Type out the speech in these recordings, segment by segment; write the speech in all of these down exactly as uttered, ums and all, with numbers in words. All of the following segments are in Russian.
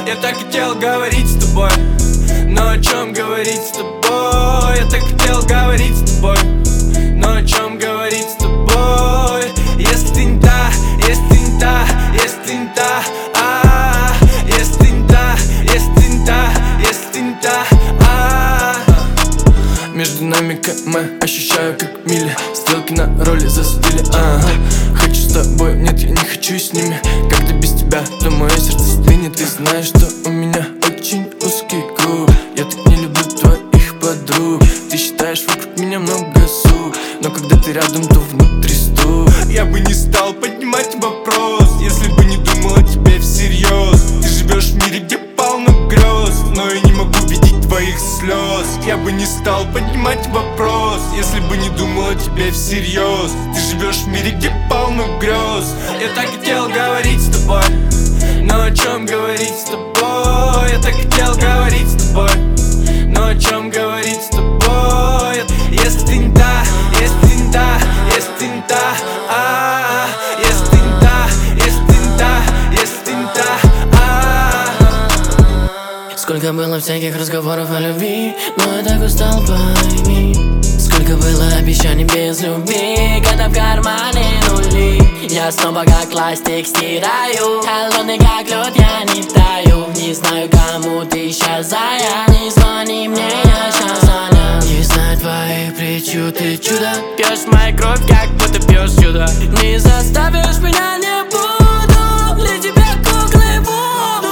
Я так хотел говорить с тобой, но о чем говорить с тобой? Я так хотел говорить с тобой, но о чем говорить с тобой? Если ты не та, если ты не та, если ты не та, а, если ты не та, если ты не та, если ты не та, а. Между нами км, ощущаю как мили, стрелки на роли застыли, ага. Хочу с тобой, нет, я не хочу с ними. Когда без тебя, то мое сердце стынет. Ты знаешь, что у меня очень узкий круг. Я так не люблю твоих подруг. Ты считаешь вокруг меня много сук, но когда ты рядом, то внутри стук. Я бы не стал поднимать вопрос, если бы не думал о тебе всерьез. Ты живешь в мире, где полно грез, но я не могу видеть твоих слез. Я бы не стал поднимать вопрос, если бы не думал о тебе всерьез. Ты живешь в мире, где полно грез. Я так хотел говорить с тобой, но о чем говорить с тобой? Я так хотел говорить с тобой, но о чем говорить с тобой? Если ты не та, если ты не та, если ты не та, а, если ты не та, если ты не та, если ты не та, а. Сколько было всяких разговоров о любви, но я так устал, пойми. Сколько было обещаний без любви, когда в кармане нули. Я снова как ластик стираю, холодный как лед, я не таю. Не знаю, кому ты сейчас зая, не звони мне, я сейчас занят. Не знаю твоих причуд, ты чудо. Пьешь моя кровь, как будто пьешь чудо. Не заставишь меня, не буду для тебя куклой буду.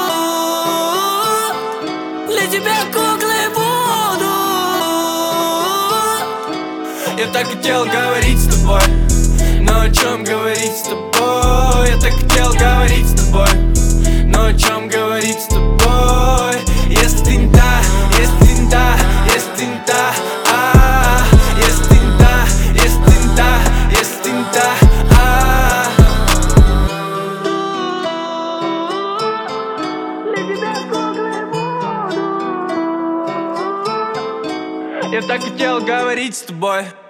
Для тебя куклой буду. Я так хотел говорить с тобой, но о чем говорить с тобой? Я так хотел говорить с тобой, но о чем говорить с тобой? Если ты не та, если ты не та, если ты не та, а, если ты не та, если ты не та, если ты не та, а. Я так хотел говорить с тобой.